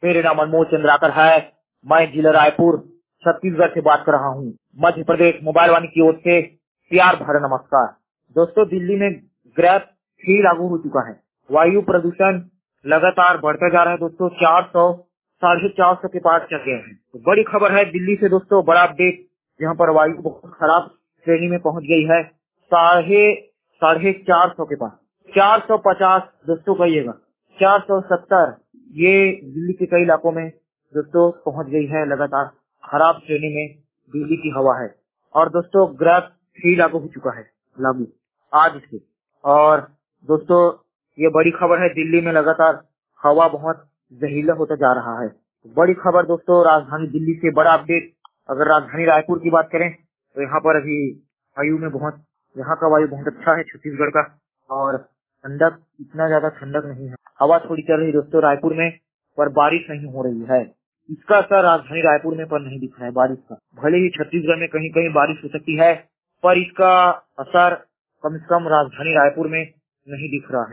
मेरे नाम अनमोल चंद्राकर है। मैं जिला रायपुर छत्तीसगढ़ से बात कर रहा हूँ। मध्य प्रदेश मोबाइल वाणी की ओर से प्यार भरा नमस्कार। दोस्तों, दिल्ली में ग्रैब 3 लागू हो चुका है। वायु प्रदूषण लगातार बढ़ता जा रहा है। दोस्तों, 400 450 के पार चल गए हैं। तो बड़ी खबर है दिल्ली से दोस्तों, बड़ा अपडेट, जहाँ पर वायु बहुत खराब श्रेणी में पहुंच गई है। साढ़े 400 के पास, 450 दोस्तों कहिएगा, 470 ये दिल्ली के कई इलाकों में दोस्तों पहुंच गई है। लगातार खराब श्रेणी में दिल्ली की हवा है। और दोस्तों, ग्रैब 3 लागू आज से। और दोस्तों, ये बड़ी खबर है, दिल्ली में लगातार हवा बहुत जहरीला होता जा रहा है। बड़ी खबर दोस्तों, राजधानी दिल्ली से बड़ा अपडेट। अगर राजधानी रायपुर की बात करें तो यहाँ पर अभी यहाँ का वायु बहुत अच्छा है छत्तीसगढ़ का। और ठंडक, इतना ज्यादा ठंडक नहीं है। हवा थोड़ी चल रही है दोस्तों रायपुर में, पर बारिश नहीं हो रही है। इसका असर राजधानी रायपुर में पर नहीं दिख रहा है बारिश का। भले ही छत्तीसगढ़ में कहीं कहीं बारिश हो सकती है, पर इसका असर कम से कम राजधानी रायपुर में नहीं दिख रहा है।